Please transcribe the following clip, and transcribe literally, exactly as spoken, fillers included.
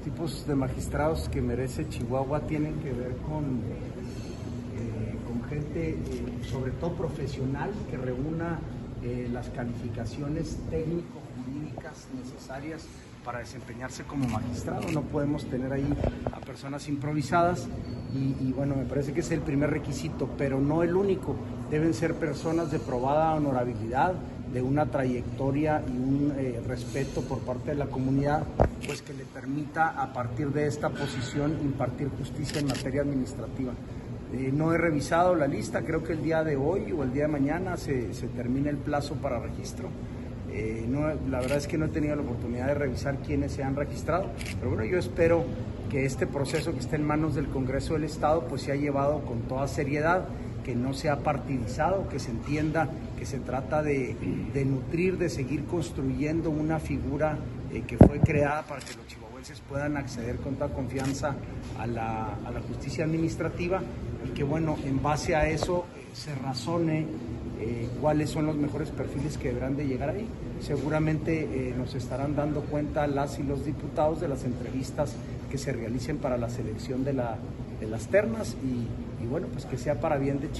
tipos de magistrados que merece Chihuahua tienen que ver con, eh, con gente, eh, sobre todo profesional, que reúna eh, las calificaciones técnico-jurídicas necesarias para desempeñarse como magistrado. No podemos tener ahí a personas improvisadas y, y bueno, me parece que es el primer requisito, pero no el único. Deben ser personas de probada honorabilidad, de una trayectoria y un eh, respeto por parte de la comunidad, pues que le permita a partir de esta posición impartir justicia en materia administrativa. Eh, no he revisado la lista, creo que el día de hoy o el día de mañana se, se termina el plazo para registro. Eh, no, la verdad es que no he tenido la oportunidad de revisar quiénes se han registrado, pero bueno, yo espero que este proceso que está en manos del Congreso del Estado pues se ha llevado con toda seriedad, que no sea partidizado, que se entienda que se trata de, de nutrir, de seguir construyendo una figura eh, que fue creada para que los chihuahuenses puedan acceder con toda confianza a la, a la justicia administrativa y que bueno, en base a eso eh, se razone eh, cuáles son los mejores perfiles que deberán de llegar ahí. Seguramente eh, nos estarán dando cuenta las y los diputados de las entrevistas que se realicen para la selección de, la, de las ternas y, y bueno, pues que sea para bien de Chihuahua.